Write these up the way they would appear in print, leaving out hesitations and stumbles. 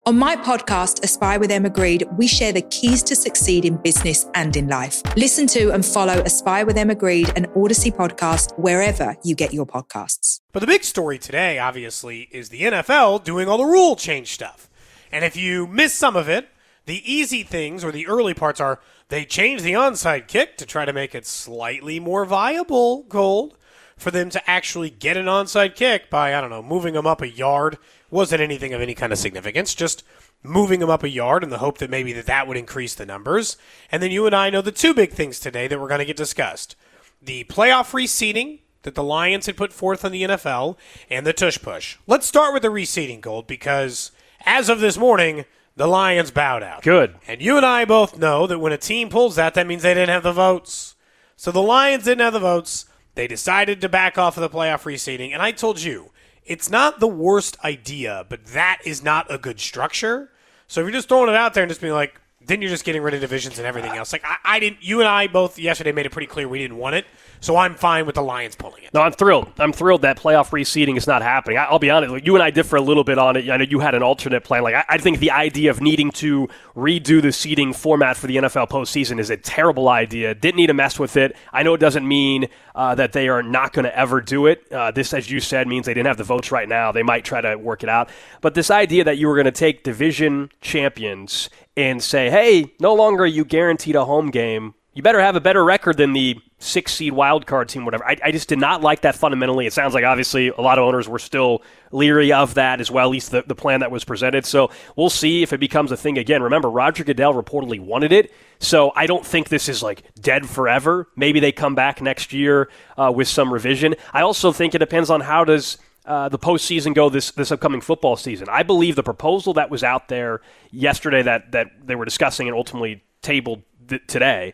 On my podcast, Aspire with Emma Grede, we share the keys to succeed in business and in life. Listen to and follow Aspire with Emma Grede and Odyssey podcast wherever you get your podcasts. But the big story today, obviously, is the NFL doing all the rule change stuff. And if you miss some of it, the easy things or the early parts are they changed the onside kick to try to make it slightly more viable, Gold, for them to actually get an onside kick by, moving them up a yard. Wasn't anything of any kind of significance, just moving them up a yard in the hope that maybe that would increase the numbers. And then you and I know the two big things today that we're going to get discussed. The playoff reseeding that the Lions had put forth on the NFL and the tush push. Let's start with the reseeding, Gold, because as of this morning, the Lions bowed out. Good. And you and I both know that when a team pulls that means they didn't have the votes. So the Lions didn't have the votes. They decided to back off of the playoff reseeding. And I told you, it's not the worst idea, but that is not a good structure. So if you're just throwing it out there and just being like, then you're just getting rid of divisions and everything else. Like I didn't. You and I both yesterday made it pretty clear we didn't want it. So I'm fine with the Lions pulling it. No, I'm thrilled. I'm thrilled that playoff reseeding is not happening. I'll be honest. You and I differ a little bit on it. I know you had an alternate plan. I think the idea of needing to redo the seeding format for the NFL postseason is a terrible idea. Didn't need to mess with it. I know it doesn't mean that they are not going to ever do it. This, as you said, means they didn't have the votes right now. They might try to work it out. But this idea that you were going to take division champions and say, hey, no longer are you guaranteed a home game. You better have a better record than the 6-seed wild card team, whatever. I just did not like that fundamentally. It sounds like, obviously, a lot of owners were still leery of that as well, at least the plan that was presented. So we'll see if it becomes a thing again. Remember, Roger Goodell reportedly wanted it, so I don't think this is, dead forever. Maybe they come back next year with some revision. I also think it depends on how does the postseason go this upcoming football season. I believe the proposal that was out there yesterday that they were discussing and ultimately tabled today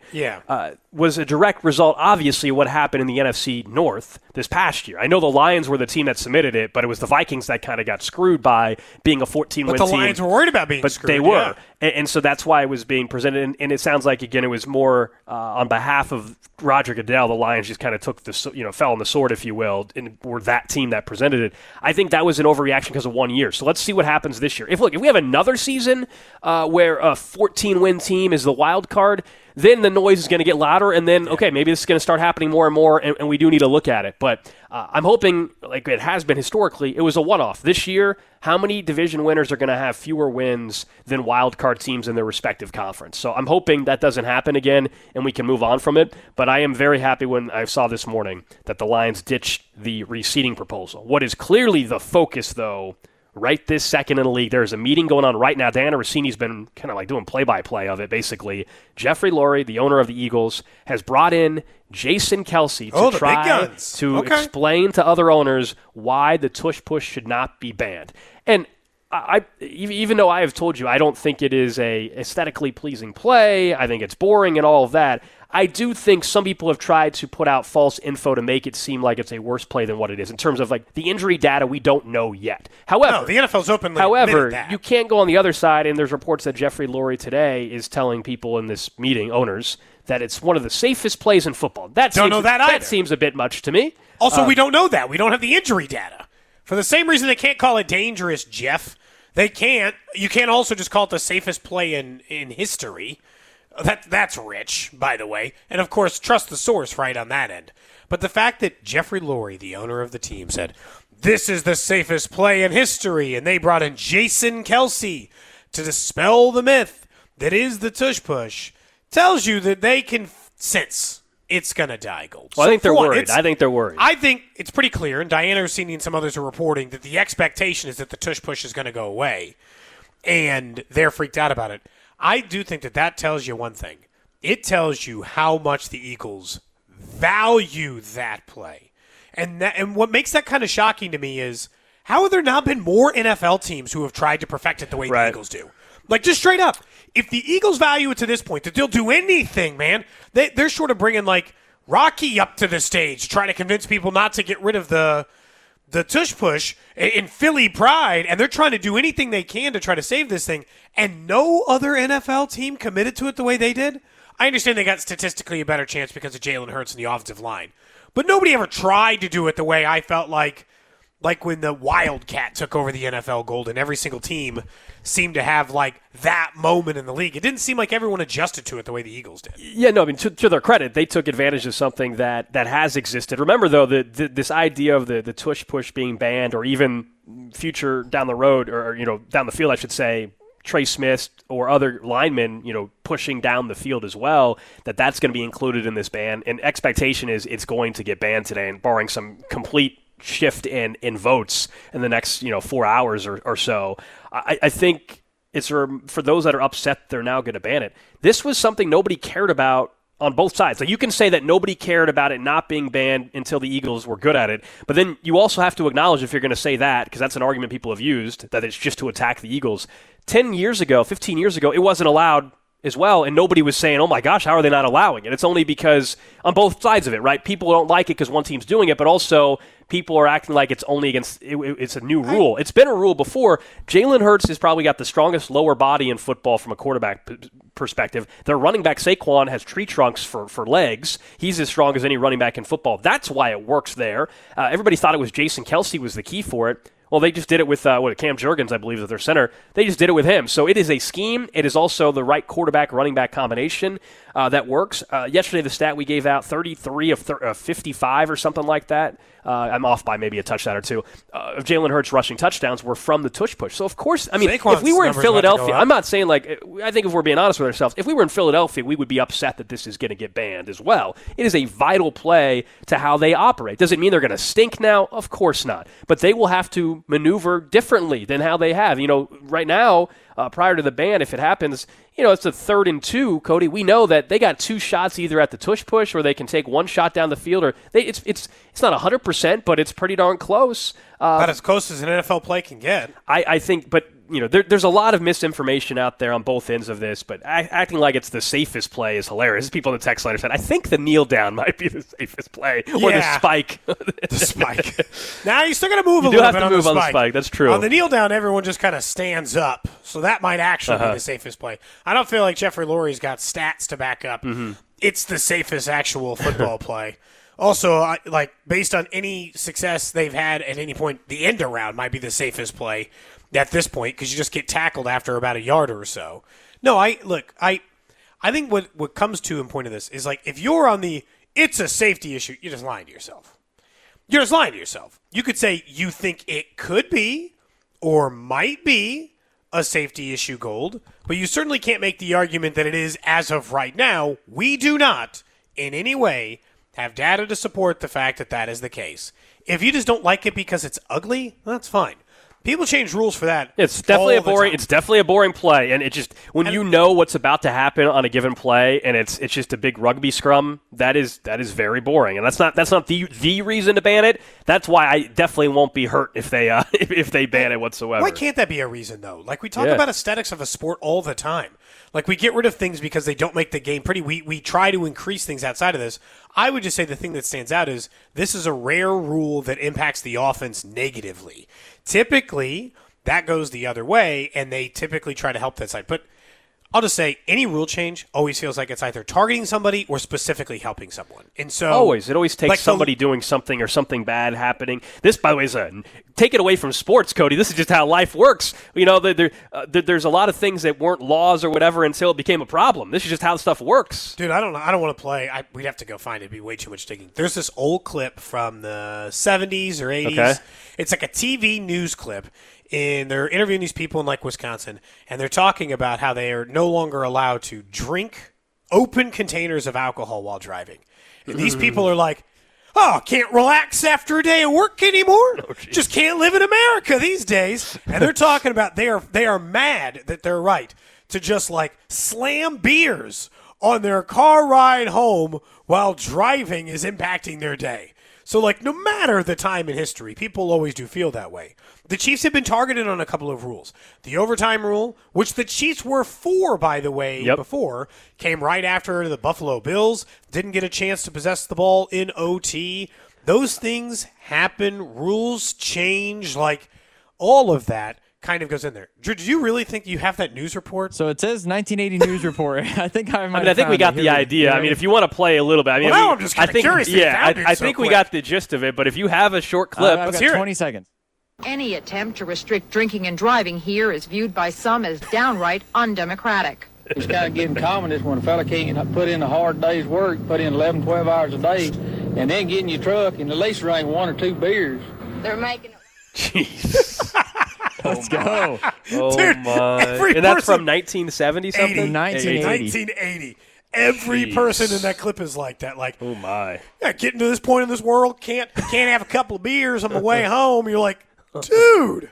was a direct result, obviously, of what happened in the NFC North this past year. I know the Lions were the team that submitted it, but it was the Vikings that kind of got screwed by being a 14-win team. But the Lions were worried about being screwed. But they were. Yeah. And so that's why it was being presented. And it sounds like, again, it was more on behalf of Roger Goodell. The Lions just kind of took fell on the sword, if you will, and were that team that presented it. I think that was an overreaction because of 1 year. So let's see what happens this year. If we have another season where a 14-win team is the wild card, then the noise is going to get louder, and then, okay, maybe this is going to start happening more and more, and we do need to look at it. But I'm hoping, like it has been historically, it was a one-off. This year, how many division winners are going to have fewer wins than wild card teams in their respective conference? So I'm hoping that doesn't happen again, and we can move on from it. But I am very happy when I saw this morning that the Lions ditched the reseeding proposal. What is clearly the focus, though, right this second in the league, there's a meeting going on right now. Diana Rossini's been kind of doing play-by-play of it, basically. Jeffrey Lurie, the owner of the Eagles, has brought in Jason Kelce to try to explain to other owners why the tush push should not be banned. And I even though I have told you I don't think it is a aesthetically pleasing play, I think it's boring and all of that, I do think some people have tried to put out false info to make it seem like it's a worse play than what it is in terms of the injury data we don't know yet. However, the NFL's openly admitted that. You can't go on the other side, and there's reports that Jeffrey Lurie today is telling people in this meeting, owners, that it's one of the safest plays in football. That seems a bit much to me. Also, we don't know that. We don't have the injury data. For the same reason they can't call it dangerous, Jeff, they can't. You can't also just call it the safest play in history. That's rich, by the way. And, of course, trust the source right on that end. But the fact that Jeffrey Lurie, the owner of the team, said, this is the safest play in history, and they brought in Jason Kelce to dispel the myth that is the tush push, tells you that they can sense it's going to die, Gold. Well, I think they're worried. I think it's pretty clear, and Diana Rossini and some others are reporting that the expectation is that the tush push is going to go away, and they're freaked out about it. I do think that tells you one thing. It tells you how much the Eagles value that play. And what makes that kind of shocking to me is how have there not been more NFL teams who have tried to perfect it the way the Eagles do? Just straight up. If the Eagles value it to this point, that they'll do anything, man. They're sort of bringing, Rocky up to the stage, trying to convince people not to get rid of the tush push in Philly pride, and they're trying to do anything they can to try to save this thing, and no other NFL team committed to it the way they did. I understand they got statistically a better chance because of Jalen Hurts and the offensive line, but nobody ever tried to do it the way I felt like like when the Wildcat took over the NFL gold and every single team seemed to have like that moment in the league. It didn't seem like everyone adjusted to it the way the Eagles did. Yeah, no, I mean, to their credit, they took advantage of something that has existed. Remember, though, this idea of the tush push being banned, or even future down the road, or down the field, I should say, Trey Smith or other linemen, pushing down the field as well, that's going to be included in this ban. And expectation is it's going to get banned today, and barring some complete shift in votes in the next 4 hours or so. I think it's for those that are upset they're now going to ban it. This was something nobody cared about on both sides. Like, you can say that nobody cared about it not being banned until the Eagles were good at it, but then you also have to acknowledge, if you're going to say that, because that's an argument people have used, that it's just to attack the Eagles. 15 years ago, it wasn't allowed as well, and nobody was saying, oh my gosh, how are they not allowing it? It's only because, on both sides of it, right? People don't like it because one team's doing it, but also people are acting like it's only against it's a new rule. It's been a rule before. Jalen Hurts has probably got the strongest lower body in football from a quarterback perspective. Their running back Saquon has tree trunks for legs. He's as strong as any running back in football. That's why it works there. Everybody thought it was Jason Kelce was the key for it. Well, they just did it with Cam Jurgens, I believe, is their center. They just did it with him. So it is a scheme. It is also the right quarterback-running back combination that works. Yesterday, the stat we gave out, 33 of 55 or something like that. I'm off by maybe a touchdown or two. Of Jalen Hurts rushing touchdowns were from the tush push. So, of course, I mean, Saquon's if we were in Philadelphia, I'm not saying I think if we're being honest with ourselves, if we were in Philadelphia, we would be upset that this is going to get banned as well. It is a vital play to how they operate. Does it mean they're going to stink now? Of course not. But they will have to maneuver differently than how they have. Right now, prior to the ban, if it happens, it's a 3rd and 2, Cody. We know that they got 2 shots either at the tush push, or they can take 1 shot down the field, or it's not 100%, but it's pretty darn close. About as close as an NFL play can get. I think, but there's a lot of misinformation out there on both ends of this, but acting like it's the safest play is hilarious. People in the text line said, I think the kneel down might be the safest play, or the spike. The spike. Now you still got to move a little bit on the spike. You do have to move on the spike. That's true. On the kneel down, everyone just kind of stands up, so that might actually be the safest play. I don't feel like Jeffrey Lurie's got stats to back up. Mm-hmm. It's the safest actual football play. Also, based on any success they've had at any point, the end around might be the safest play at this point, because you just get tackled after about a yard or so. No, I think what comes to in point of this is, like, if you're on it's a safety issue, you're just lying to yourself. You're just lying to yourself. You could say you think it could be or might be a safety issue gold, but you certainly can't make the argument that it is as of right now. We do not in any way have data to support the fact that that is the case. If you just don't like it because it's ugly, that's fine. People change rules for that. It's definitely a boring play, and it just you know what's about to happen on a given play, and it's just a big rugby scrum. That is very boring, and that's not the reason to ban it. That's why I definitely won't be hurt if they if they ban it whatsoever. Why can't that be a reason though? Like, we talk about aesthetics of a sport all the time. Like, we get rid of things because they don't make the game pretty. We try to increase things outside of this. I would just say the thing that stands out is this is a rare rule that impacts the offense negatively. Typically, that goes the other way, and they typically try to help that side. But I'll just say any rule change always feels like it's either targeting somebody or specifically helping someone. And so it always takes somebody doing something or something bad happening. This, by the way, is take it away from sports, Cody. This is just how life works. There's a lot of things that weren't laws or whatever until it became a problem. This is just how stuff works. Dude, I don't want to play. We'd have to go find it. It'd be way too much digging. There's this old clip from the 70s or 80s. Okay. It's like a TV news clip. And they're interviewing these people in, like, Wisconsin, and they're talking about how they are no longer allowed to drink open containers of alcohol while driving. And these people are like, can't relax after a day of work anymore? Just can't live in America these days. And they're talking about they are mad that they're right to just, like, slam beers on their car ride home while driving is impacting their day. So, like, no matter the time in history, people always do feel that way. The Chiefs have been targeted on a couple of rules. The overtime rule, which the Chiefs were for, by the way, before, came right after the Buffalo Bills didn't get a chance to possess the ball in OT. Those things happen. Rules change. Like, all of that kind of goes in there. Drew, do you really think you have that news report? So it says 1980 news report. I think we got the idea. I mean, if you want to play a little bit. I'm just kind of curious. I think we got the gist of it, but if you have a short clip, let's hear it. 20 seconds. Any attempt to restrict drinking and driving here is viewed by some as downright undemocratic. It's kind of getting common is when a fella can't put in a hard day's work, put in 11, 12 hours a day, and then get in your truck and at least drink 1 or 2 beers. They're making... Jeez. Let's go. Oh, Dude, my. And that's from 1970 something? 1980. Every Jeez. person in that clip is like that. Like, Oh, my. yeah, getting to this point in this world, can't have a couple of beers on the way home. You're like, dude.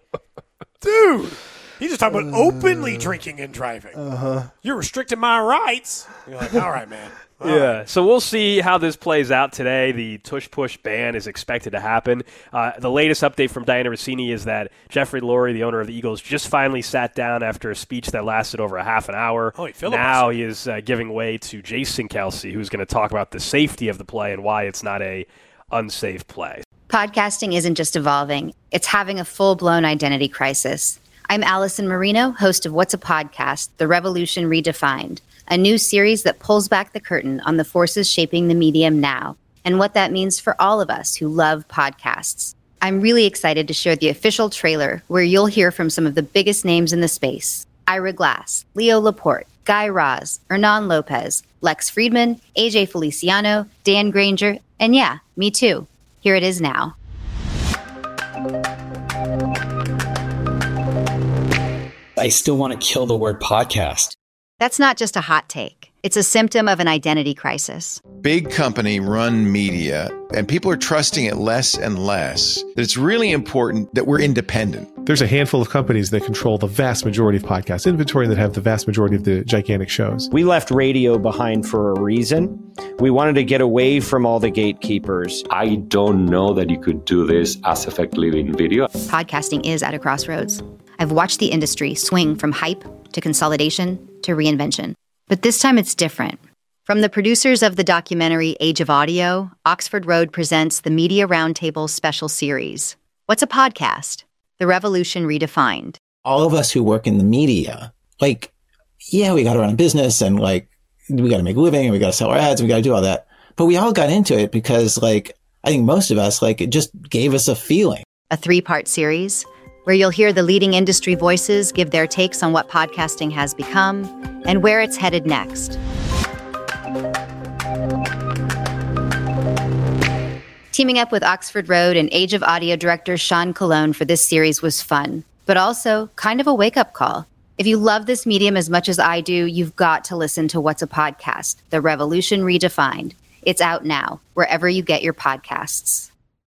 He's just talking about openly drinking and driving. You're restricting my rights. You're like, all right, man. All right. Yeah, so we'll see how this plays out today. The tush-push ban is expected to happen. The latest update from Diana Rossini is that Jeffrey Lurie, the owner of the Eagles, just finally sat down after a speech that lasted over a half an hour. Oh, he filibustered. Now he is giving way to Jason Kelsey, who's going to talk about the safety of the play and why it's not a unsafe play. Podcasting isn't just evolving, it's having a full-blown identity crisis. I'm Allison Marino, host of What's a Podcast? The Revolution Redefined, a new series that pulls back the curtain on the forces shaping the medium now and what that means for all of us who love podcasts. I'm really excited to share the official trailer where you'll hear from some of the biggest names in the space. Ira Glass, Leo Laporte, Guy Raz, Hernan Lopez, Lex Friedman, AJ Feliciano, Dan Granger, and yeah, me too. Here it is now. I still want to kill the word podcast. That's not just a hot take. It's a symptom of an identity crisis. Big company run media, and people are trusting it less and less. That it's really important that we're independent. There's a handful of companies that control the vast majority of podcast inventory that have the vast majority of the gigantic shows. We left radio behind for a reason. We wanted to get away from all the gatekeepers. I don't know that you could do this as effectively in video. Podcasting is at a crossroads. I've watched the industry swing from hype to consolidation to reinvention. But this time it's different. From the producers of the documentary Age of Audio, Oxford Road presents the Media Roundtable special series. What's a podcast? The Revolution Redefined. All of us who work in the media, we got to run a business and we got to make a living and we got to sell our ads and we got to do all that. But we all got into it because I think most of us, it just gave us a feeling. A 3-part series where you'll hear the leading industry voices give their takes on what podcasting has become and where it's headed next. Teaming up with Oxford Road and Age of Audio director Sean Colon for this series was fun, but also kind of a wake-up call. If you love this medium as much as I do, you've got to listen to What's a Podcast? The Revolution Redefined. It's out now, wherever you get your podcasts.